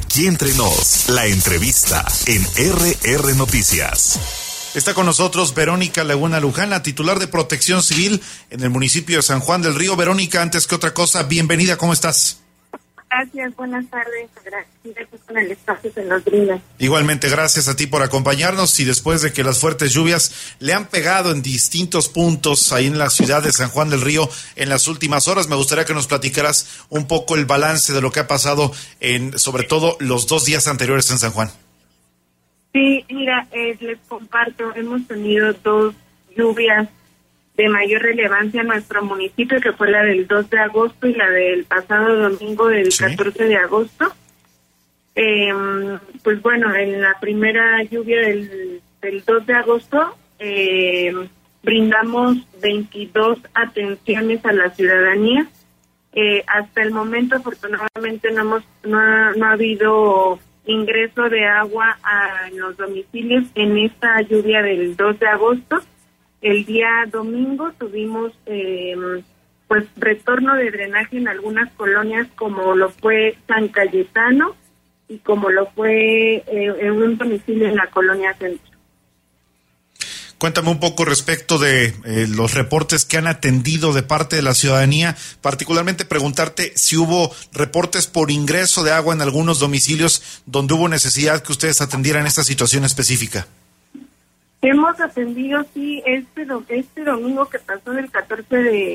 Aquí entre nos, la entrevista en RR Noticias. Está con nosotros Verónica Laguna Luján, la titular de Protección Civil en el municipio de San Juan del Río. Verónica, antes que otra cosa, bienvenida, ¿cómo estás? Gracias, buenas tardes, gracias con el espacio que nos brinda. Igualmente, gracias a ti por acompañarnos y después de que las fuertes lluvias le han pegado en distintos puntos ahí en la ciudad de San Juan del Río en las últimas horas, me gustaría que nos platicaras un poco el balance de lo que ha pasado en, sobre todo, los 2 días anteriores en San Juan. Sí, mira, les comparto, hemos tenido 2 lluvias de mayor relevancia en nuestro municipio, que fue la del 2 de agosto y la del pasado domingo del 14 de agosto. Pues bueno, en la primera lluvia del 2 de agosto brindamos 22 atenciones a la ciudadanía. Hasta el momento, afortunadamente, no ha habido ingreso de agua a los domicilios en esta lluvia del 2 de agosto. El día domingo tuvimos pues retorno de drenaje en algunas colonias, como lo fue San Cayetano y como lo fue en un domicilio en la colonia Centro. Cuéntame un poco respecto de los reportes que han atendido de parte de la ciudadanía, particularmente preguntarte si hubo reportes por ingreso de agua en algunos domicilios donde hubo necesidad que ustedes atendieran esta situación específica. Hemos atendido, sí, este domingo que pasó del 14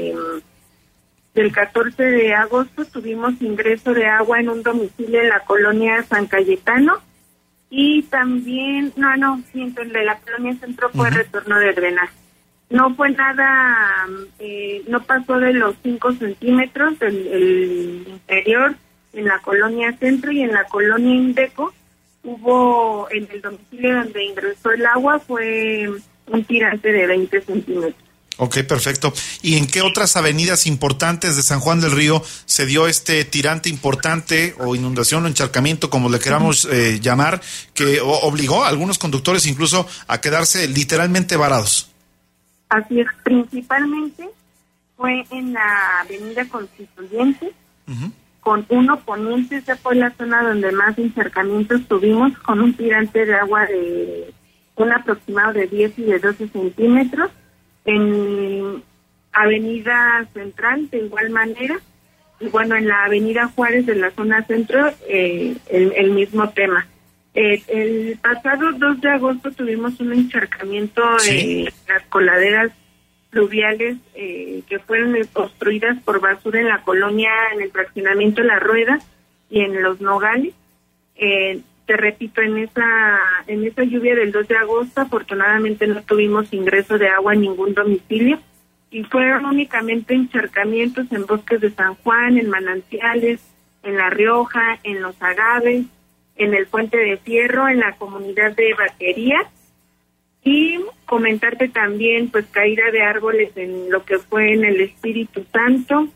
de agosto tuvimos ingreso de agua en un domicilio en la colonia San Cayetano y también, en la colonia Centro fue retorno de drenaje. No fue nada, no pasó de los 5 centímetros el interior en la colonia Centro, y en la colonia Indeco hubo, en el domicilio donde ingresó el agua, fue un tirante de 20 centímetros. Ok, perfecto. ¿Y en qué otras avenidas importantes de San Juan del Río se dio este tirante importante o inundación o encharcamiento, como le queramos llamar, que obligó a algunos conductores incluso a quedarse literalmente varados? Así es, principalmente fue en la avenida Constituyente, con uno poniente. Esa fue la zona donde más encharcamientos tuvimos, con un tirante de agua de un aproximado de 10 y de 12 centímetros. En Avenida Central, de igual manera, y bueno, en la Avenida Juárez de la zona centro, el mismo tema. El pasado 2 de agosto tuvimos un encharcamiento en las coladeras fluviales que fueron obstruidas por basura en la colonia, en el fraccionamiento La Rueda y en Los Nogales. Te repito, en esa lluvia del 2 de agosto, afortunadamente no tuvimos ingreso de agua en ningún domicilio, y fueron únicamente encharcamientos en bosques de San Juan, en manantiales, en La Rioja, en Los Agaves, en el Puente de Fierro, en la comunidad de Vaquería. Y comentarte también, pues, caída de árboles en lo que fue en el Espíritu Santo,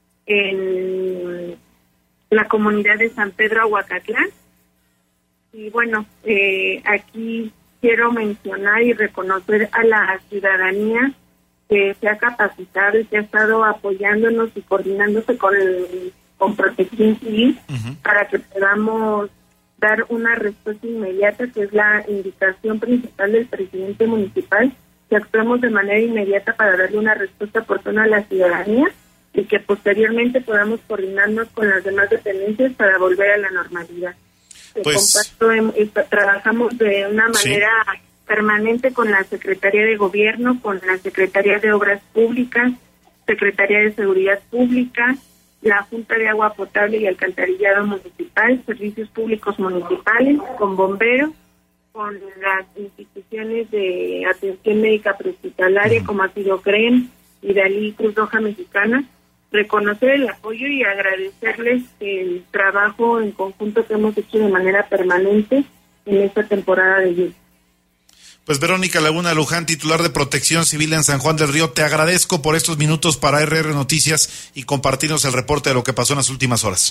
en la comunidad de San Pedro Aguacatlán. Y bueno, aquí quiero mencionar y reconocer a la ciudadanía que se ha capacitado y que ha estado apoyándonos y coordinándose con Protección Civil para que podamos dar una respuesta inmediata, que es la indicación principal del presidente municipal, que actuemos de manera inmediata para darle una respuesta oportuna a la ciudadanía y que posteriormente podamos coordinarnos con las demás dependencias para volver a la normalidad. Trabajamos de una manera permanente con la Secretaría de Gobierno, con la Secretaría de Obras Públicas, Secretaría de Seguridad Pública, la Junta de Agua Potable y Alcantarillado Municipal, Servicios Públicos Municipales, con bomberos, con las instituciones de atención médica prehospitalaria como ha sido CREM y Dalí Cruz Roja Mexicana. Reconocer el apoyo y agradecerles el trabajo en conjunto que hemos hecho de manera permanente en esta temporada de lluvia. Pues Verónica Laguna Luján, titular de Protección Civil en San Juan del Río, te agradezco por estos minutos para RR Noticias y compartirnos el reporte de lo que pasó en las últimas horas.